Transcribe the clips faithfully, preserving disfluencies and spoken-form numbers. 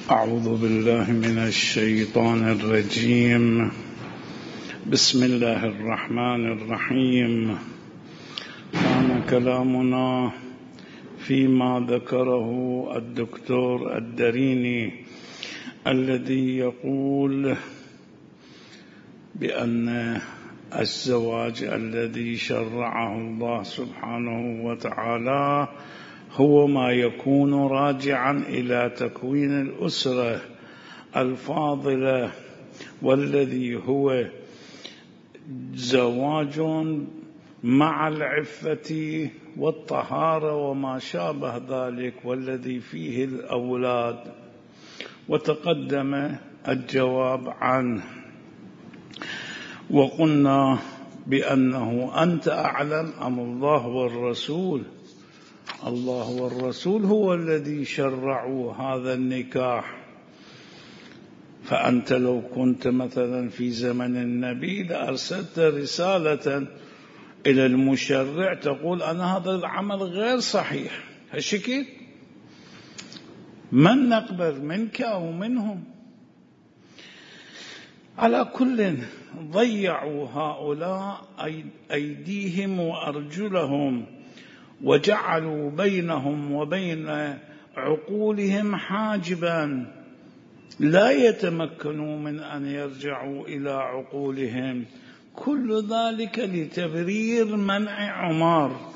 أعوذ بالله من الشيطان الرجيم. بسم الله الرحمن الرحيم. كان كلامنا فيما ذكره الدكتور الدريني الذي يقول بأن الزواج الذي شرعه الله سبحانه وتعالى هو ما يكون راجعا إلى تكوين الأسرة الفاضلة، والذي هو زواج مع العفة والطهارة وما شابه ذلك، والذي فيه الأولاد. وتقدم الجواب عنه، وقلنا بأنه أنت أعلم أم الله والرسول؟ الله والرسول هو الذي شرعوا هذا النكاح. فأنت لو كنت مثلا في زمن النبي لأرسلت رسالة إلى المشرع تقول أنا هذا العمل غير صحيح، هالشكل من نقبل منك أو منهم. على كل ضيعوا هؤلاء أيديهم وأرجلهم، وجعلوا بينهم وبين عقولهم حاجبا لا يتمكنوا من أن يرجعوا إلى عقولهم، كل ذلك لتبرير منع عمر.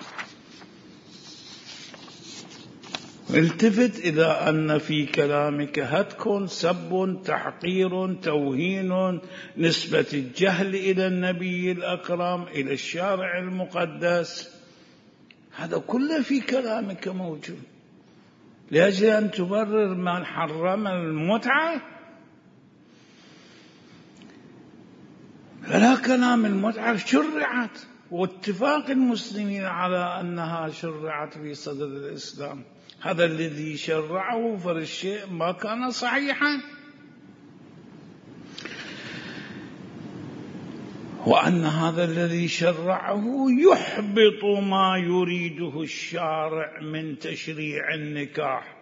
التفت إلى أن في كلامك هتك، سب، تحقير، توهين، نسبة الجهل إلى النبي الأكرم، إلى الشارع المقدس، هذا كله في كلامك موجود لأجل أن تبرر من حرم المتعة. فلا كلام المتعة شرعت، واتفاق المسلمين على أنها شرعت في صدر الإسلام. هذا الذي شرعه فالشيء ما كان صحيحا، وأن هذا الذي شرعه يحبط ما يريده الشارع من تشريع النكاح.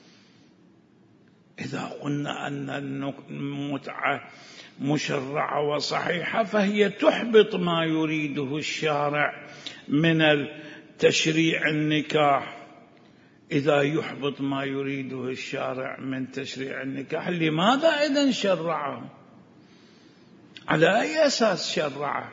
إذا قلنا أن المتعة مشرعة وصحيحة فهي تحبط ما يريده الشارع من تشريع النكاح. إذا يحبط ما يريده الشارع من تشريع النكاح، لماذا إذن شرعه؟ على أي أساس شرعه؟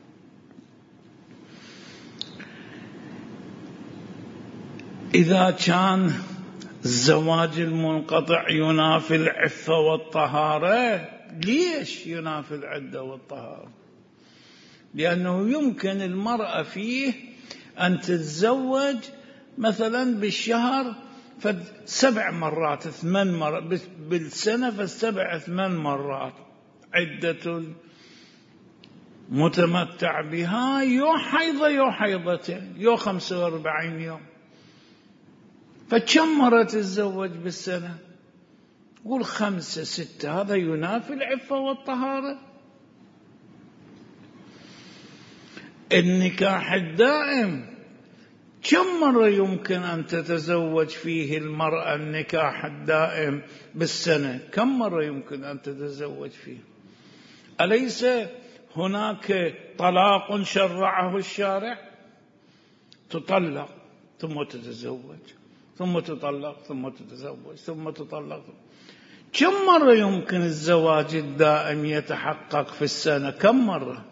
إذا كان الزواج المنقطع ينافي العفة والطهارة، ليش ينافي العدة والطهارة؟ لأنه يمكن المرأة فيه أن تتزوج مثلا بالشهر فسبع مرات ثمان مرات بالسنة، فالسبع ثمان مرات عدة متمتع بها يو حيضة يو حيضتين يو خمسة واربعين يوم، فكم مرة تتزوج بالسنة؟ قول خمسة ستة، هذا ينافي العفة والطهارة. النكاح الدائم كم مرة يمكن أن تتزوج فيه المرأة النكاح الدائم بالسنة؟ كم مرة يمكن أن تتزوج فيه؟ أليس هناك طلاق شرعه الشارع؟ تطلق ثم تتزوج ثم تطلق ثم تتزوج ثم تطلق. كم مرة يمكن الزواج الدائم يتحقق في السنة؟ كم مرة؟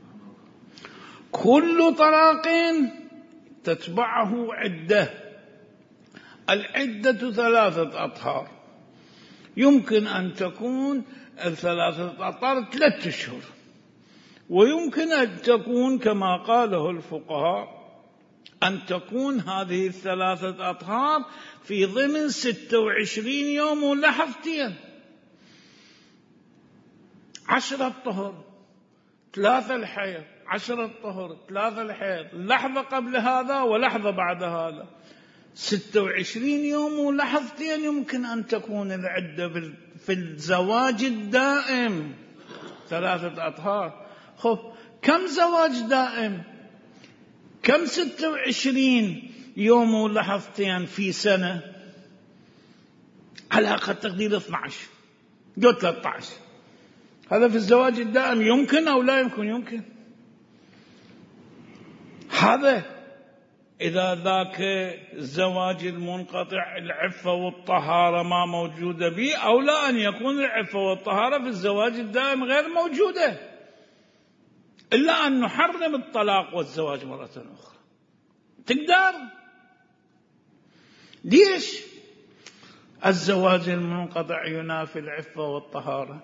كل طلاق تتبعه عدة. العدة ثلاثة أطهار، يمكن أن تكون الثلاثة أطهار ثلاثة أشهر، ويمكن أن تكون كما قاله الفقهاء أن تكون هذه الثلاثة أطهار في ضمن ستة وعشرين يوم ولحظتين. عشرة طهر، ثلاثة الحيض، عشرة طهر، ثلاثة الحيض، لحظة قبل هذا ولحظة بعد هذا، ستة وعشرين يوم ولحظتين يمكن أن تكون العدة في الزواج الدائم ثلاثة أطهار. خب كم زواج دائم؟ كم ستة وعشرين يوم ولحظتين في سنة؟ على أقل تقدير اثني عشر جو ثلاثة عشر. هذا في الزواج الدائم يمكن أو لا يمكن؟ يمكن. هذا إذا ذاك الزواج المنقطع العفة والطهارة ما موجودة به، أو لا أن يكون العفة والطهارة في الزواج الدائم غير موجودة، إلا أن نحرم الطلاق والزواج مرة أخرى. تقدر؟ ليش؟ الزواج المنقطع ينافي العفة والطهارة.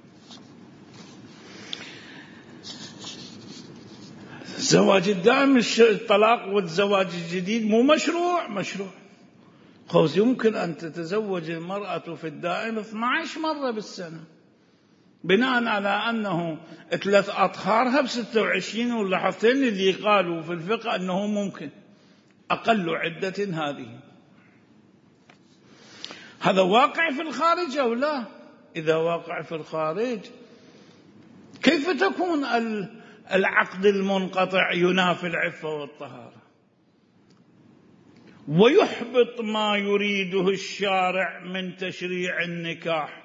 الزواج الدائم الطلاق والزواج الجديد مو مشروع. مشروع خوز يمكن أن تتزوج المرأة في الدائم اثني عشر مرة بالسنة، بناء على أنه ثلاث أطهارها بستة وعشرين، واللحظتين اللي قالوا في الفقه أنه ممكن أقل عدة هذه. هذا واقع في الخارج أو لا؟ إذا واقع في الخارج كيف تكون العقد المنقطع ينافي العفة والطهارة ويحبط ما يريده الشارع من تشريع النكاح؟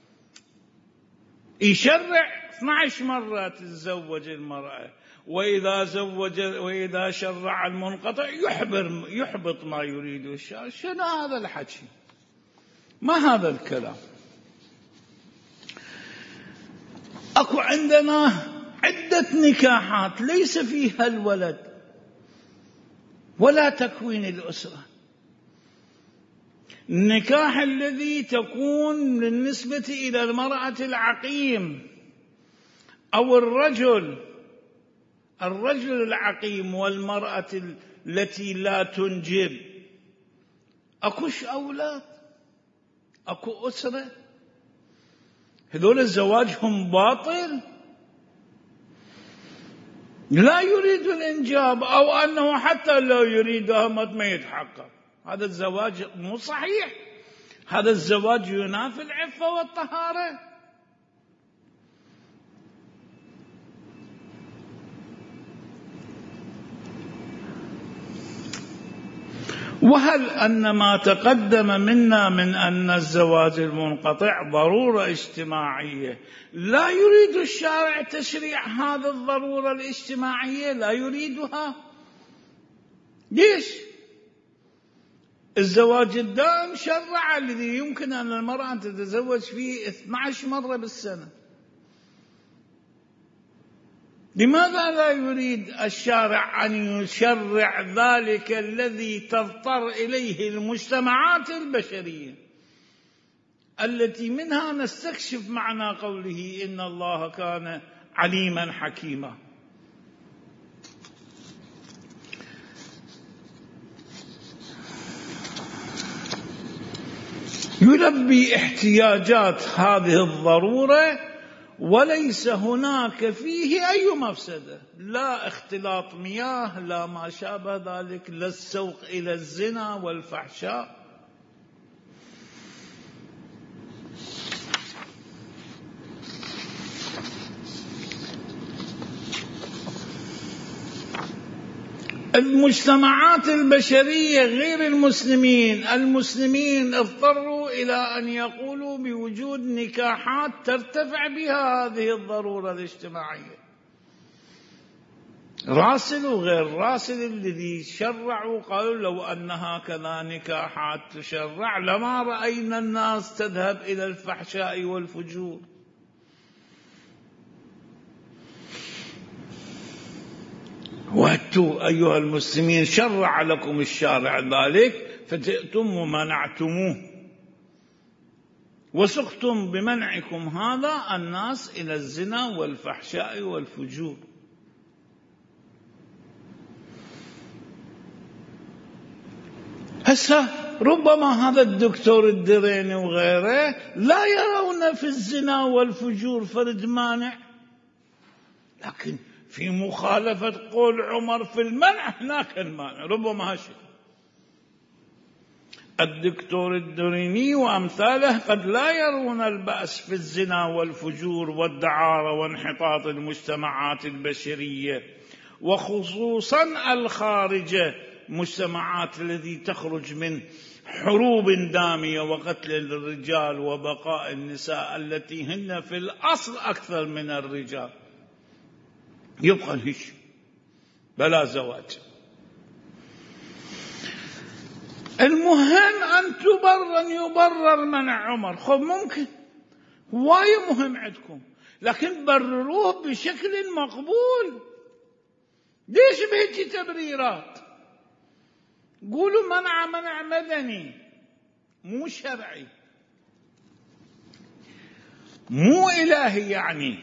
يشرع اثني عشر مرة تتزوج المرأة، وإذا زوج وإذا شرع المنقطع يحبر يحبط ما يريده الشارع. شنو هذا الحكي؟ ما هذا الكلام؟ أكو عندنا عدة نكاحات ليس فيها الولد ولا تكوين الأسرة. النكاح الذي تكون بالنسبة إلى المرأة العقيم أو الرجل الرجل العقيم والمرأة التي لا تنجب، أكوش أولاد، أكو أسرة، هذول الزواج هم باطل، لا يريد الإنجاب، أو أنه حتى لو يريدها ما يتحقق. هذا الزواج مو صحيح. هذا الزواج ينافي العفة والطهارة. وهل أن ما تقدم منا من أن الزواج المنقطع ضرورة اجتماعية لا يريد الشارع تشريع هذه الضرورة الاجتماعية؟ لا يريدها. ليش؟ الزواج الدائم شرع الذي يمكن أن المرأة تتزوج فيه اثني عشر مرة بالسنة. لماذا لا يريد الشارع أن يشرع ذلك الذي تضطر إليه المجتمعات البشرية التي منها نستكشف معنى قوله إن الله كان عليما حكيما؟ يلبي احتياجات هذه الضرورة وليس هناك فيه أي مفسدة، لا اختلاط مياه، لا ما شابه ذلك، لا السوق إلى الزنا والفحشاء. المجتمعات البشرية غير المسلمين، المسلمين اضطروا إلى أن يقولوا بوجود نكاحات ترتفع بها هذه الضرورة الاجتماعية. راسل وغير راسل الذي شرعوا قالوا لو أن هكذا نكاحات تشرع لما رأينا الناس تذهب إلى الفحشاء والفجور. وأنتم أيها المسلمين شرع لكم الشارع ذلك فتأتم ومنعتموه، وسقتم بمنعكم هذا الناس إلى الزنا والفحشاء والفجور. هسه ربما هذا الدكتور الدريني وغيره لا يرون في الزنا والفجور فرد مانع، لكن في مخالفة قول عمر في المنع هناك المانع. ربما هالشيء الدكتور الدريني وأمثاله قد لا يرون البأس في الزنا والفجور والدعارة وانحطاط المجتمعات البشرية، وخصوصا الخارجة، مجتمعات التي تخرج من حروب دامية وقتل الرجال وبقاء النساء التي هن في الأصل أكثر من الرجال، يبقى الهش بلا زواج. المهم أن تبرر أن يبرر منع عمر. خب ممكن وايد مهم عندكم، لكن برروه بشكل مقبول. ليش بهيك تبريرات؟ قولوا منع منع مدني مو شرعي مو إلهي. يعني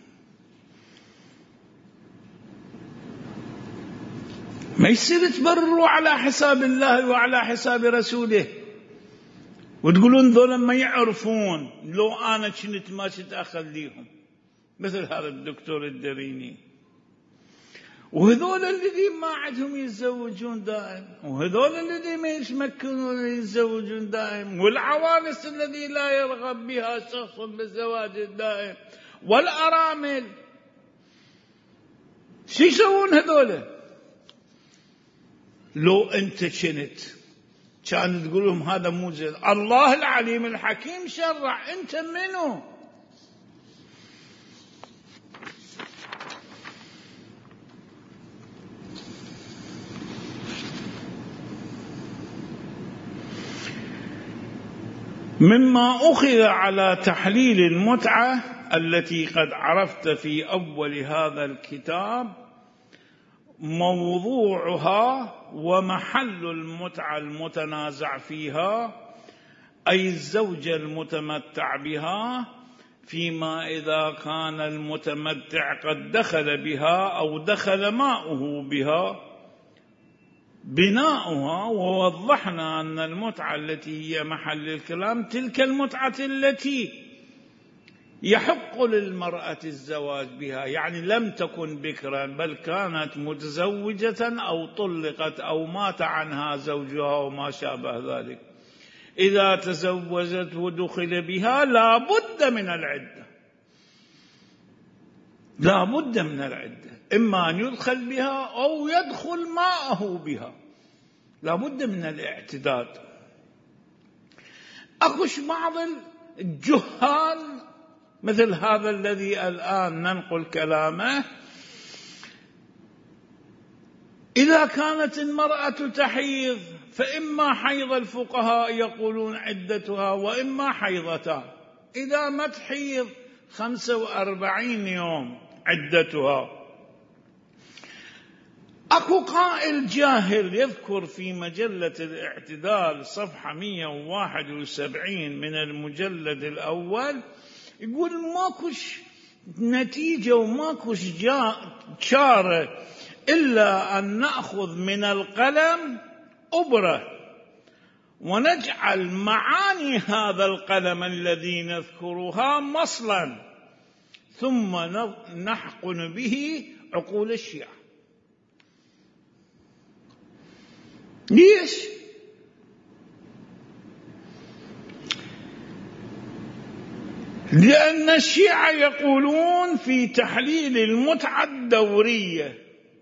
ما يصير تبرروا على حساب الله وعلى حساب رسوله وتقولون ذولا ما يعرفون، لو أنا كنت ما كنت أخليهم، مثل هذا الدكتور الدريني. وهذول الذي ما عندهم يتزوجون دائم، وهذول الذي ما يتمكنون يتزوجون دائم، والعوانس الذي لا يرغب بها شخص بالزواج الدائم، والأرامل، شو يسوون هذول؟ لو أنت كنت كان تقول لهم هذا مو زين، الله العليم الحكيم شرع، أنت منو؟ مما أخذ على تحليل المتعة التي قد عرفت في أول هذا الكتاب موضوعها ومحل المتعة المتنازع فيها، أي الزوجة المتمتع بها، فيما إذا كان المتمتع قد دخل بها أو دخل ماؤه بها بناؤها. ووضحنا أن المتعة التي هي محل الكلام تلك المتعة التي يحق للمرأة الزواج بها، يعني لم تكن بكرا بل كانت متزوجة أو طلقت أو مات عنها زوجها وما شابه ذلك. إذا تزوجت ودخل بها لا بد من العدة، لا بد من العدة، إما أن يدخل بها أو يدخل ماءه بها، لا بد من الاعتداد. أكوش بعض الجهال مثل هذا الذي الآن ننقل كلامه، إذا كانت المرأة تحيض فإما حيض الفقهاء يقولون عدتها وإما حيضتان، إذا ما تحيض خمسة وأربعين يوم عدتها. أكو قائل جاهل يذكر في مجلة الاعتدال صفحة مئة وواحد وسبعين من المجلد الأول، يقول ماكوش نتيجة وماكوش شارة إلا أن نأخذ من القلم أبرة ونجعل معاني هذا القلم الذي نذكرها مصلا، ثم نحقن به عقول الشيعة. ليش؟ لأن الشيعة يقولون في تحليل المتعة الدورية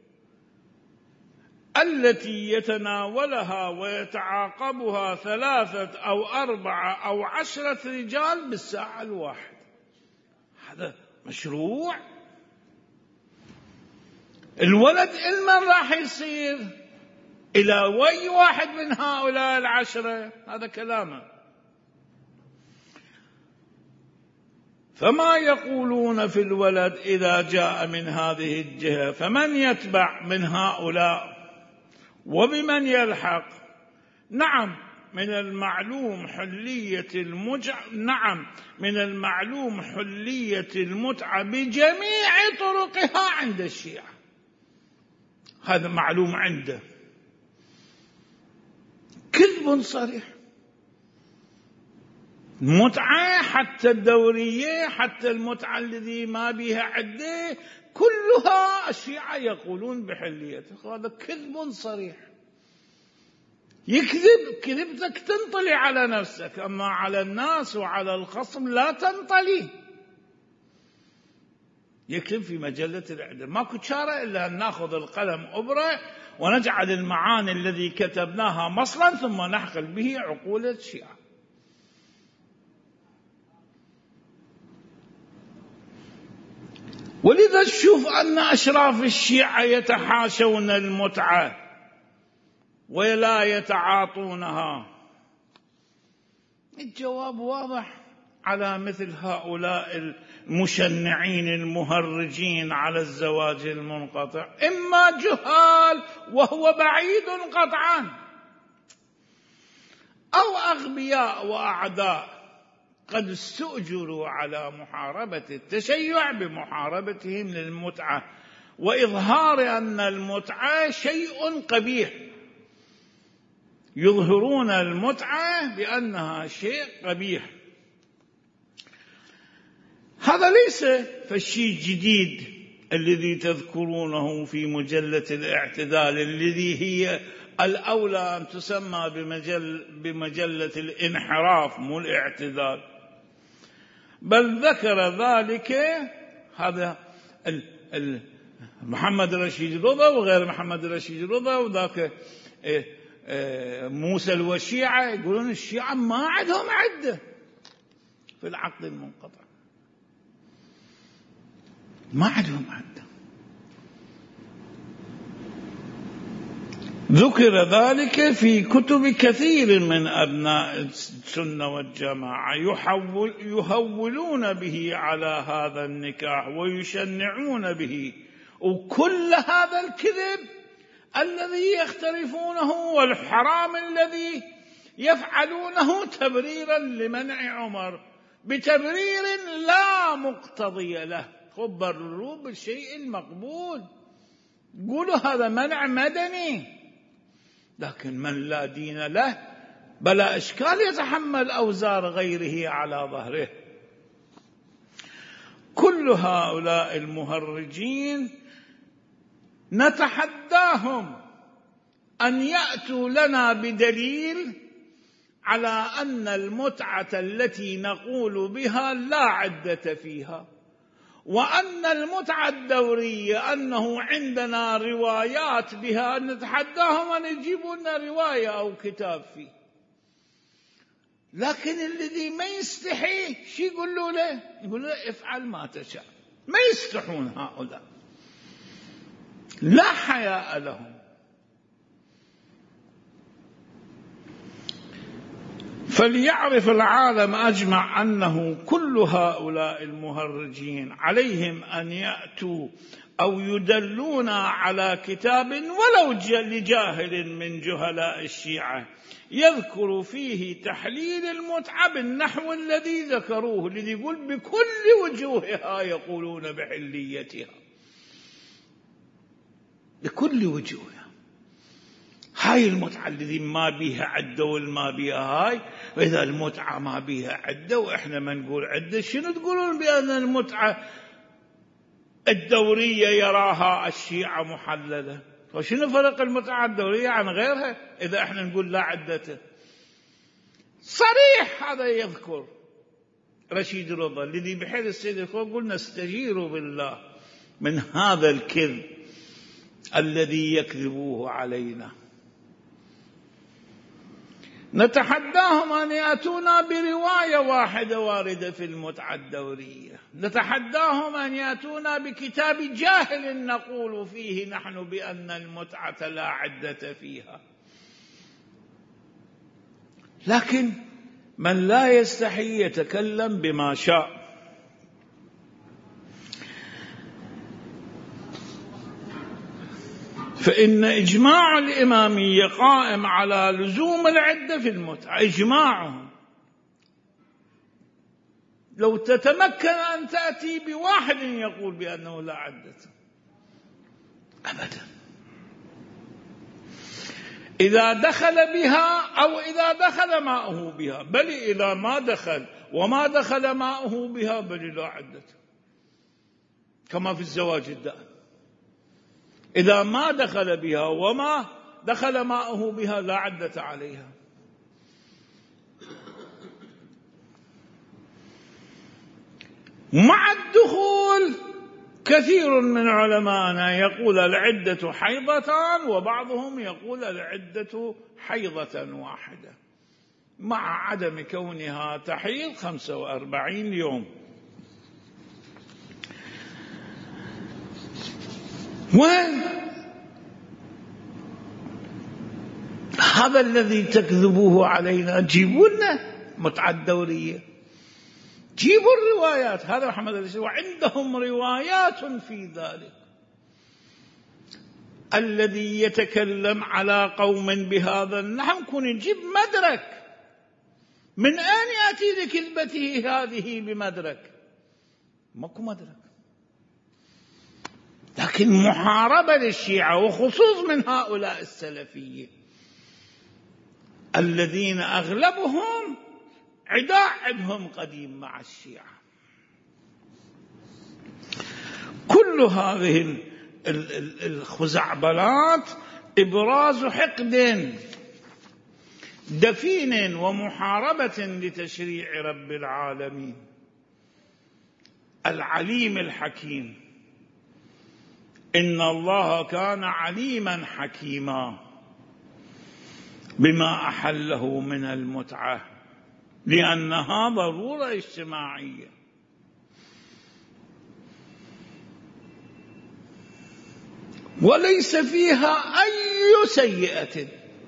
التي يتناولها ويتعاقبها ثلاثة أو أربعة أو عشرة رجال بالساعة الواحدة، هذا مشروع؟ الولد إلمن راح يصير؟ إلى وي واحد من هؤلاء العشرة؟ هذا كلامه. فما يقولون في الولد إذا جاء من هذه الجهة، فمن يتبع من هؤلاء وبمن يلحق؟ نعم من المعلوم حلية المتعة، نعم من المعلوم حلية المتعة بجميع طرقها عند الشيعة، هذا معلوم عنده. كذب صريح. المتعة حتى الدورية حتى المتعة الذي ما بها عدة كلها الشيعة يقولون بحليته، هذا كذب صريح. يكذب كذبتك تنطلي على نفسك، أما على الناس وعلى الخصم لا تنطلي. يكتب في مجلة الإعدام ماكو شارة إلا أن نأخذ القلم أبرة ونجعل المعاني الذي كتبناها مصلا ثم نحقل به عقول الشيعة. ولذا تشوف أن أشراف الشيعة يتحاشون المتعة ولا يتعاطونها. الجواب واضح على مثل هؤلاء المشنعين المهرجين على الزواج المنقطع: إما جهال وهو بعيد قطعا، أو أغبياء وأعداء قد استؤجروا على محاربة التشيع بمحاربتهم للمتعة وإظهار أن المتعة شيء قبيح، يظهرون المتعة بأنها شيء قبيح. هذا ليس فالشيء الجديد الذي تذكرونه في مجلة الاعتدال، الذي هي الأولى أن تسمى بمجل بمجلة الانحراف مو الاعتدال، بل ذكر ذلك هذا محمد رشيد رضا وغير محمد رشيد رضا وذاك موسى والشيعة، يقولون الشيعة ما عندهم عدة في العقد المنقطع، ما عندهم عدة. ذكر ذلك في كتب كثير من أبناء السنة والجماعة، يحول يهولون به على هذا النكاح ويشنعون به، وكل هذا الكذب الذي يخترفونه والحرام الذي يفعلونه تبريرا لمنع عمر بتبرير لا مقتضي له. خبروا بالشيء المقبول، قولوا هذا منع مدني، لكن من لا دين له بلا إشكال يتحمل أوزار غيره على ظهره. كل هؤلاء المهرجين نتحداهم أن يأتوا لنا بدليل على أن المتعة التي نقول بها لا عدة فيها، وأن المتعة الدورية أنه عندنا روايات بها، نتحداهم أن يجيبوا لنا رواية أو كتاب فيه. لكن الذي ما يستحي شو يقولوا له؟ يقولوا له افعل ما تشاء. ما يستحون هؤلاء، لا حياء لهم. فليعرف العالم أجمع أنه كل هؤلاء المهرجين عليهم أن يأتوا أو يدلون على كتاب ولو لجاهل من جهلاء الشيعة يذكر فيه تحليل المتعة بالنحو الذي ذكروه، الذي يقول بكل وجوهها يقولون بحليتها، بكل وجوهها. هاي المتعة الذي ما بيها عدة والما بيها هاي، وإذا المتعة ما بيها عدة وإحنا ما نقول عدة، شنو تقولون بأن المتعة الدورية يراها الشيعة محللة؟ وشنو فرق المتعة الدورية عن غيرها إذا إحنا نقول لا عدته؟ صريح هذا يذكر رشيد رضا، الذي بحيث السيد الخوف قلنا استجيروا بالله من هذا الكذب الذي يكذبوه علينا. نتحداهم أن يأتونا برواية واحدة واردة في المتعة الدورية، نتحداهم أن يأتونا بكتاب جاهل نقول فيه نحن بأن المتعة لا عدة فيها. لكن من لا يستحي يتكلم بما شاء. فإن إجماع الإمامية قائم على لزوم العدة في المتعة، إجماعهم. لو تتمكن أن تأتي بواحد يقول بأنه لا عدة، أبدا. إذا دخل بها أو إذا دخل ماؤه بها، بل إذا ما دخل وما دخل ماؤه بها بل لا عدة، كما في الزواج الدائم. إذا ما دخل بها وما دخل ماؤه بها لا عدة عليها. مع الدخول كثير من علمائنا يقول العدة حيضتان، وبعضهم يقول العدة حيضة واحدة، مع عدم كونها تحيض خمسة وأربعين يوم. وهذا الذي تكذبوه علينا، جيبوا لنا متعة دورية، جيبوا الروايات. هذا محمد الشيخ وعندهم روايات في ذلك. الذي يتكلم على قوم بهذا النحو كن نجيب مدرك. من أين يأتي لكذبته هذه بمدرك؟ ماكو مدرك. لكن محاربة للشيعة، وخصوص من هؤلاء السلفية الذين أغلبهم عداء عندهم قديم مع الشيعة. كل هذه الخزعبلات إبراز حقد دفين ومحاربة لتشريع رب العالمين العليم الحكيم. إن الله كان عليما حكيما بما أحله من المتعة، لأنها ضرورة اجتماعية. وليس فيها أي سيئة،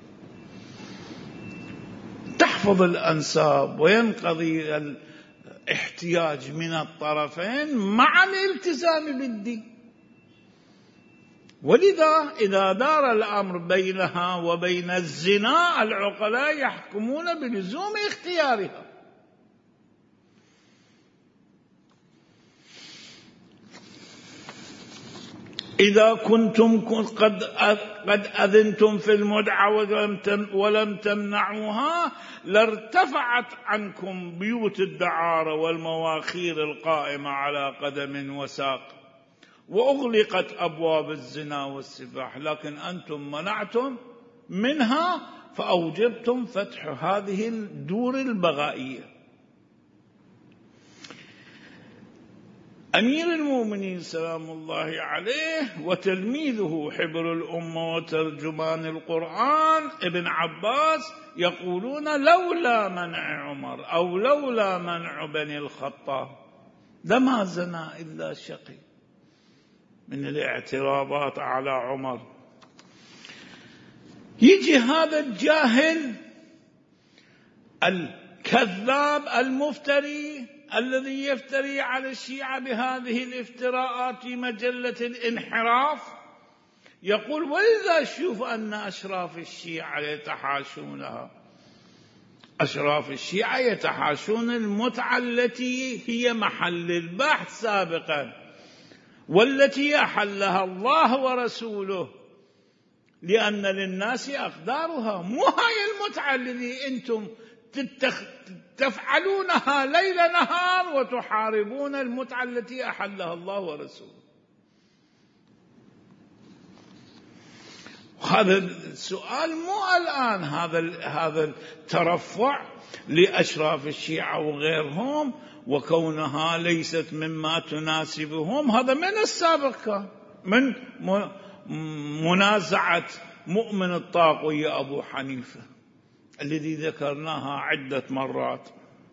تحفظ الأنساب وينقضي الاحتياج من الطرفين مع الالتزام بالدين. ولذا إذا دار الأمر بينها وبين الزنا العقلاء يحكمون بلزوم اختيارها. إذا كنتم قد قد أذنتم في المدعى ولم تمنعوها لارتفعت عنكم بيوت الدعارة والمواخير القائمة على قدم وساق، وأغلقت أبواب الزنا والسفاح، لكن أنتم منعتم منها فأوجبتم فتح هذه الدور البغائية. أمير المؤمنين سلام الله عليه وتلميذه حبر الأمة وترجمان القرآن ابن عباس يقولون لولا منع عمر أو لولا منع بني الخطاب لما زنا إلا شقي، من الاعتراضات على عمر. يجي هذا الجاهل الكذاب المفتري الذي يفتري على الشيعة بهذه الافتراءات في مجلة الانحراف يقول ولذا شوف أن أشراف الشيعة يتحاشونها. أشراف الشيعة يتحاشون المتعة التي هي محل البحث سابقا، والتي أحلها الله ورسوله، لأن للناس أقدارها. مو هاي المتعة التي أنتم تفعلونها ليل نهار وتحاربون المتعة التي أحلها الله ورسوله. هذا السؤال مو الآن، هذا هذا الترفع لأشراف الشيعة وغيرهم وكونها ليست مما تناسبهم، هذا من السابق كان، من منازعة مؤمن الطاغية أبو حنيفة الذي ذكرناها عدة مرات.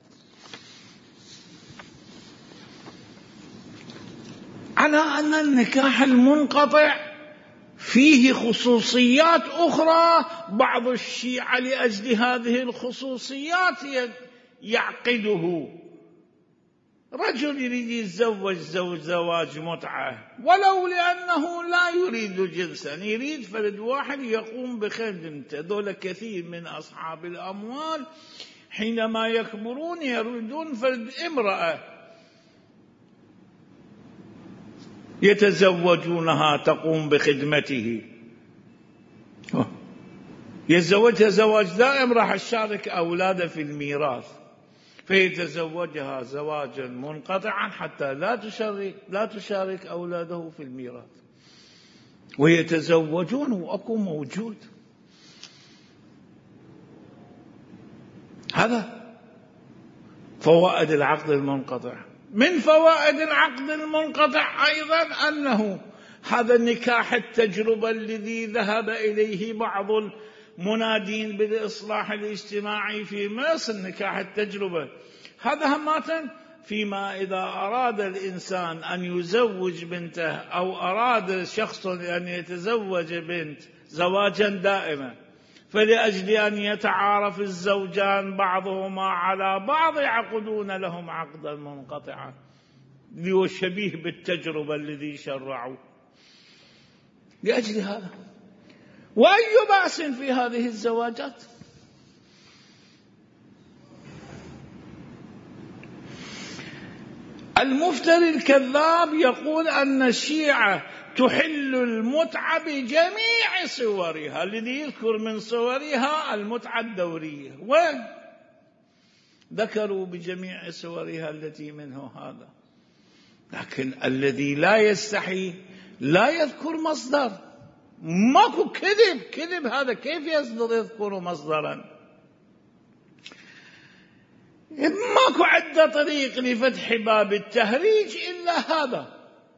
على أن النكاح المنقطع فيه خصوصيات أخرى، بعض الشيعة لأجل هذه الخصوصيات يعقده. رجل يريد يتزوج زوج زواج متعة ولو لأنه لا يريد جنسا، يريد فرد واحد يقوم بخدمته. دول كثير من أصحاب الأموال حينما يكبرون يريدون فرد امرأة يتزوجونها تقوم بخدمته. يتزوجها زواج دائم راح تشارك أولاده في الميراث، فيتزوجها زواجا منقطعا حتى لا تشارك لا تشارك أولاده في الميراث، ويتزوجون وأكو موجود. هذا فوائد العقد المنقطع. من فوائد العقد المنقطع أيضا أنه هذا النكاح التجربة الذي ذهب إليه بعض المنادين بالإصلاح الاجتماعي في مصر، نكاح التجربة هذا همة فيما إذا أراد الإنسان أن يزوج بنته أو أراد شخص أن يتزوج بنت زواجا دائما، فلأجل أن يتعارف الزوجان بعضهما على بعض يعقدون لهم عقدا منقطعا اللي شبيه بالتجربة الذي شرعوا لأجل هذا. وأي بأس في هذه الزواجات؟ المفتري الكذاب يقول أن الشيعة تحل المتعة بجميع صورها، الذي يذكر من صورها المتعة الدورية، وين ذكروا بجميع صورها التي منه هذا، لكن الذي لا يستحي لا يذكر مصدر. ماكو كذب، كذب هذا كيف يصدر يذكر مصدرا؟ ماكو عدة طريق لفتح باب التهريج إلا هذا.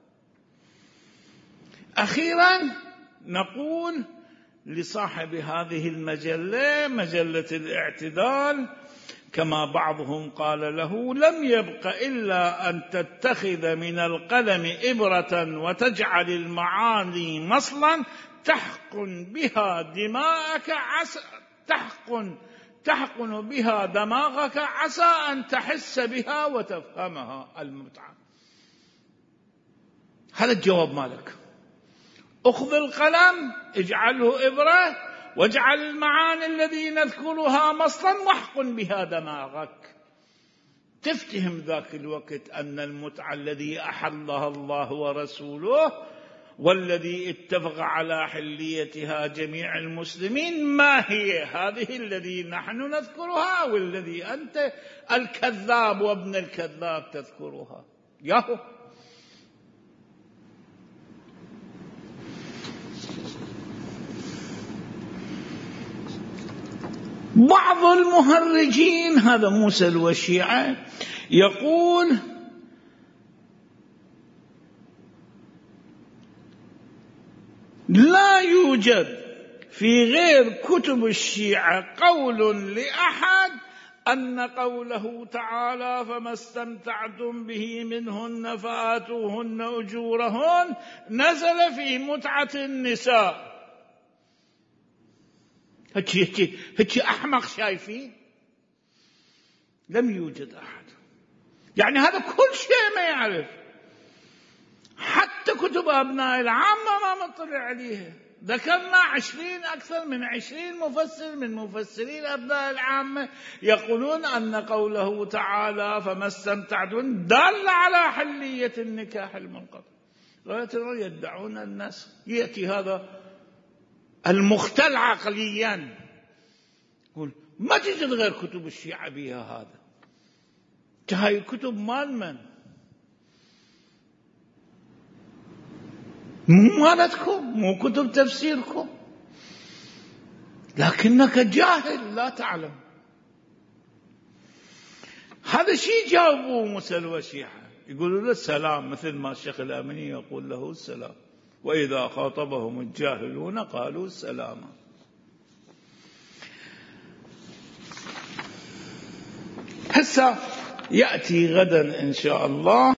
أخيرا نقول لصاحب هذه المجلة، مجلة الاعتدال، كما بعضهم قال له: لم يبق إلا أن تتخذ من القلم إبرة وتجعل المعاني مصلا تحقن بها دماغك عسى تحقن تحقن بها دماغك عسى أن تحس بها وتفهمها المتعة. هذا الجواب مالك. أخذ القلم اجعله إبرة واجعل المعاني الذي نذكرها مصلا واحقن بها دماغك. تفتهم ذاك الوقت أن المتعة الذي أحلها الله ورسوله والذي اتفق على حليتها جميع المسلمين ما هي هذه الذي نحن نذكرها والذي أنت الكذاب وابن الكذاب تذكرها. ياهو بعض المهرجين، هذا موسى والشيعة، يقول: لا يوجد في غير كتب الشيعة قول لأحد أن قوله تعالى فما استمتعتم به منهن فآتوهن أجورهن نزل في متعة النساء. هكي هكي هكي أحمق شايفين؟ لم يوجد أحد، يعني هذا كل شيء ما يعرف، حتى كتب أبناء العامة ما مطلع عليها. ذكرنا عشرين أكثر من عشرين مفسر من مفسرين أبناء العامة يقولون أن قوله تعالى فما استمتعتم دل على حلية النكاح المنقطع. لا يدعون الناس، يأتي هذا المختل عقليا يقول ما تجد غير كتب الشيعة بها هذا. هاي كتب مال من؟ مو مالتكم، مو كتب تفسيركم، لكنك جاهل لا تعلم. هذا شيء جاوبوه موسى والشيعة، يقولوا له السلام، مثل ما الشيخ الأمني يقول له السلام، وإذا خاطبهم الجاهلون قالوا السلام. هسه يأتي غدا إن شاء الله